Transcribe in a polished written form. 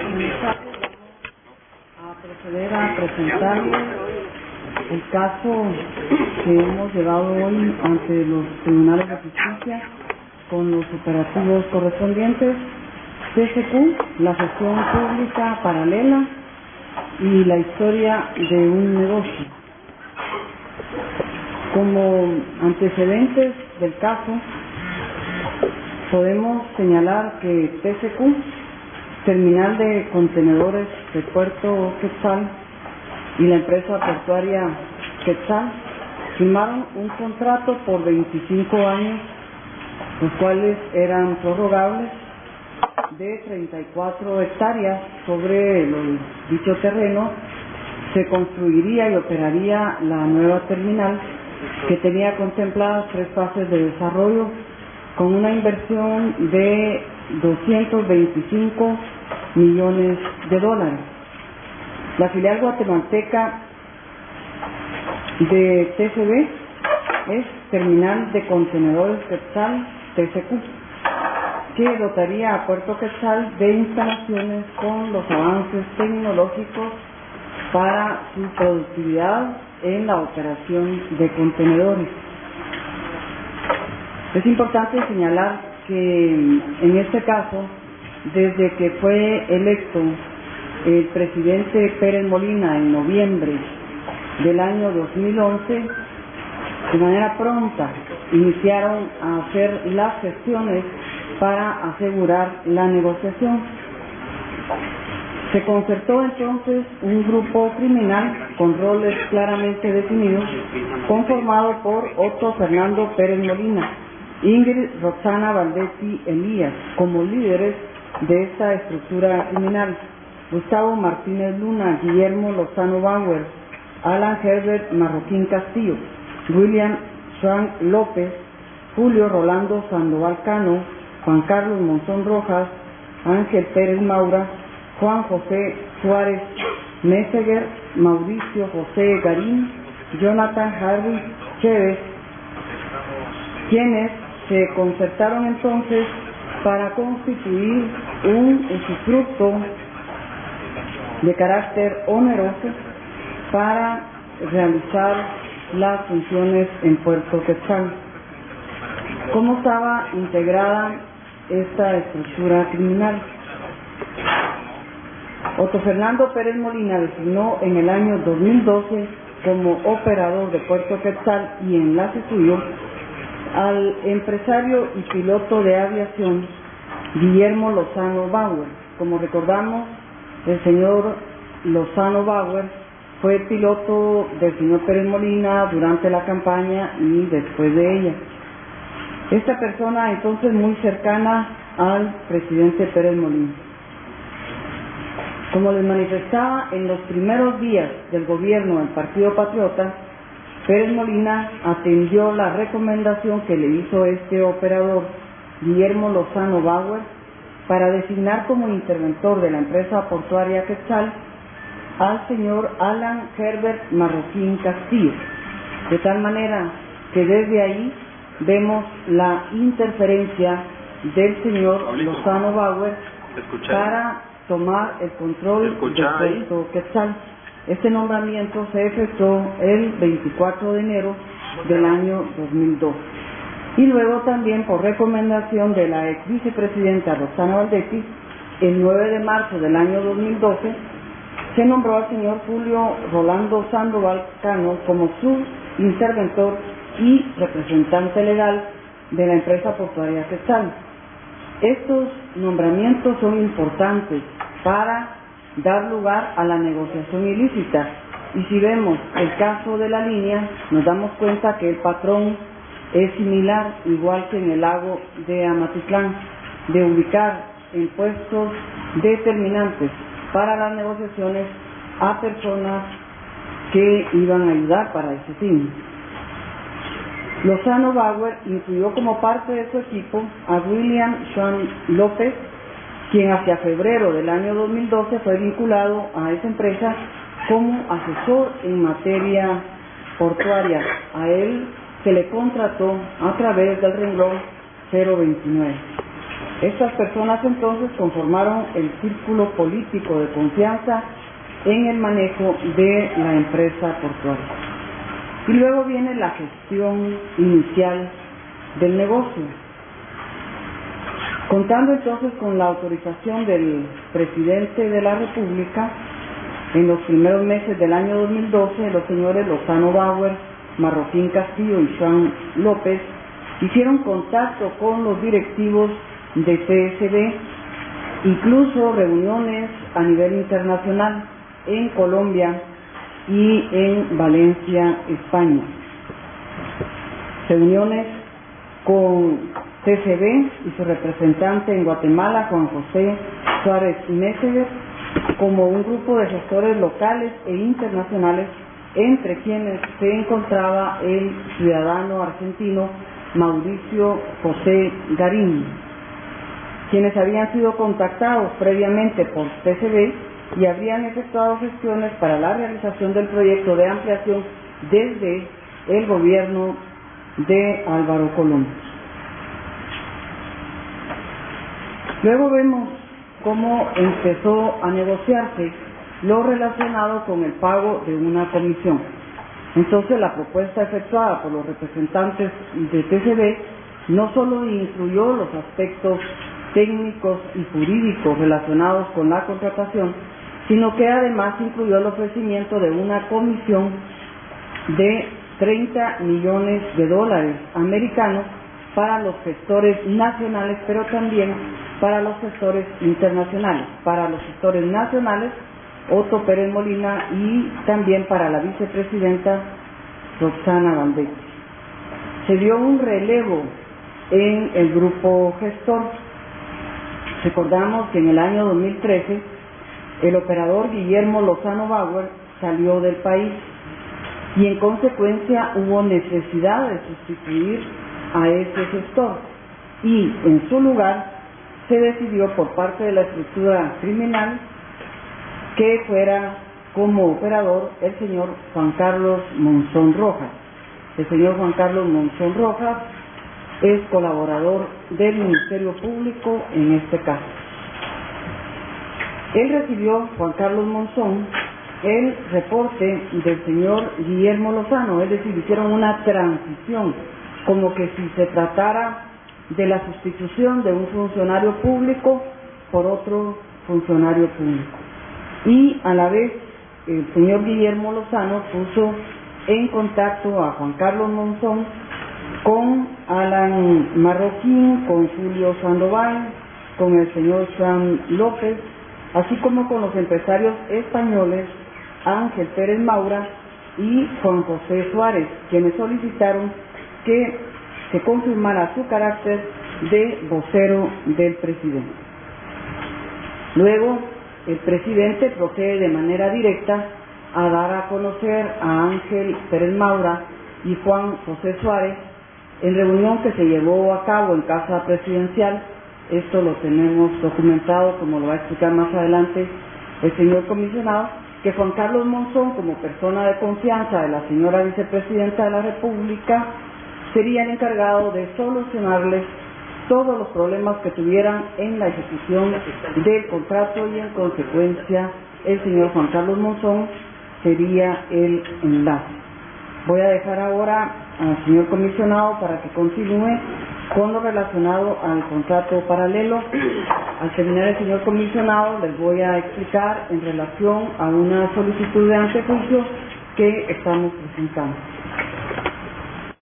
comenzar a proceder a presentarles el caso que hemos llevado hoy ante los tribunales de justicia con los operativos correspondientes, TCQ, la gestión pública paralela y la historia de un negocio. Como antecedentes del caso, podemos señalar que TCQ, Terminal de Contenedores de Puerto Quetzal, y la empresa portuaria Quetzal firmaron un contrato por 25 años, los cuales eran prorrogables, de 34 hectáreas. Sobre dicho terreno se construiría y operaría la nueva terminal, que tenía contempladas 3 fases de desarrollo con una inversión de $225 millones. La filial guatemalteca de TCB es Terminal de Contenedores Quetzal, TCQ, que dotaría a Puerto Quetzal de instalaciones con los avances tecnológicos para su productividad en la operación de contenedores. Es importante señalar que en este caso, desde que fue electo el presidente Pérez Molina en noviembre del año 2011, de manera pronta iniciaron a hacer las gestiones para asegurar la negociación. Se concertó entonces un grupo criminal con roles claramente definidos, conformado por Otto Fernando Pérez Molina, Ingrid Roxana Valdetti Elías como líderes de esta estructura criminal, Gustavo Martínez Luna, Guillermo Lozano Bauer, Alan Herbert Marroquín Castillo, William Frank López, Julio Rolando Sandoval Cano, Juan Carlos Monzón Rojas, Ángel Pérez Maura, Juan José Suárez Meseguer, Mauricio José Garín, Jonathan Harvey Chévez, quienes se concertaron entonces para constituir un usufructo de carácter oneroso para realizar las funciones en Puerto Quetzal. ¿Cómo estaba integrada esta estructura criminal? Otto Fernando Pérez Molina designó en el año 2012 como operador de Puerto Quetzal y enlace suyo al empresario y piloto de aviación Guillermo Lozano Bauer. Como recordamos, el señor Lozano Bauer fue piloto del señor Pérez Molina durante la campaña y después de ella. Esta persona entonces muy cercana al presidente Pérez Molina. Como les manifestaba, en los primeros días del gobierno del Partido Patriota, Pérez Molina atendió la recomendación que le hizo este operador, Guillermo Lozano Bauer, para designar como interventor de la empresa portuaria Quetzal al señor Alan Herbert Marroquín Castillo, de tal manera que desde ahí vemos la interferencia del señor Lozano Bauer para tomar el control del puerto Quetzal. Este nombramiento se efectuó el 24 de enero del año 2002. Y luego también por recomendación de la ex vicepresidenta Roxana Valdetti, el 9 de marzo del año 2012, se nombró al señor Julio Rolando Sandoval Cano como su interventor y representante legal de la empresa portuaria Quetzal. Estos nombramientos son importantes para dar lugar a la negociación ilícita, y si vemos el caso de la línea, nos damos cuenta que el patrón es similar, igual que en el lago de Amatitlán, de ubicar en puestos determinantes para las negociaciones a personas que iban a ayudar para ese fin. Lozano Bauer incluyó como parte de su equipo a William Sean López, quien hacia febrero del año 2012 fue vinculado a esa empresa como asesor en materia portuaria. A él se le contrató a través del renglón 029. Estas personas entonces conformaron el círculo político de confianza en el manejo de la empresa portuaria. Y luego viene la gestión inicial del negocio. Contando entonces con la autorización del presidente de la República, en los primeros meses del año 2012, los señores Lozano Bauer, Marroquín Castillo y Juan López hicieron contacto con los directivos de TSB, incluso reuniones a nivel internacional en Colombia y en Valencia, España. Reuniones con TCB y su representante en Guatemala, Juan José Suárez Meseguer, como un grupo de gestores locales e internacionales, entre quienes se encontraba el ciudadano argentino Mauricio José Garín, quienes habían sido contactados previamente por TCB y habrían efectuado gestiones para la realización del proyecto de ampliación desde el gobierno de Álvaro Colón. Luego vemos cómo empezó a negociarse lo relacionado con el pago de una comisión. Entonces, la propuesta efectuada por los representantes de TCB no solo incluyó los aspectos técnicos y jurídicos relacionados con la contratación, sino que además incluyó el ofrecimiento de una comisión de $30 millones americanos para los gestores nacionales, pero también para los gestores internacionales. Para los gestores nacionales, Otto Pérez Molina, y también para la vicepresidenta Roxana Valdez. Se dio un relevo en el grupo gestor. Recordamos que en el año 2013 el operador Guillermo Lozano Bauer salió del país y en consecuencia hubo necesidad de sustituir a ese gestor, y en su lugar se decidió por parte de la estructura criminal que fuera como operador el señor Juan Carlos Monzón Rojas. El señor Juan Carlos Monzón Rojas es colaborador del Ministerio Público en este caso. Él recibió, Juan Carlos Monzón, el reporte del señor Guillermo Lozano, es decir, hicieron una transición, como que si se tratara de la sustitución de un funcionario público por otro funcionario público. Y a la vez el señor Guillermo Lozano puso en contacto a Juan Carlos Monzón con Alan Marroquín, con Julio Sandoval, con el señor Juan López, así como con los empresarios españoles Ángel Pérez Maura y Juan José Suárez, quienes solicitaron que se confirmara su carácter de vocero del presidente. Luego, el presidente procede de manera directa a dar a conocer a Ángel Pérez Maura y Juan José Suárez en reunión que se llevó a cabo en Casa Presidencial. Esto lo tenemos documentado, como lo va a explicar más adelante el señor comisionado, que Juan Carlos Monzón, como persona de confianza de la señora vicepresidenta de la República, sería el encargado de solucionarles todos los problemas que tuvieran en la ejecución del contrato, y en consecuencia el señor Juan Carlos Monzón sería el enlace. Voy a dejar ahora al señor comisionado para que continúe con lo relacionado al contrato paralelo. Al terminar el señor comisionado les voy a explicar en relación a una solicitud de antejuicio que estamos presentando.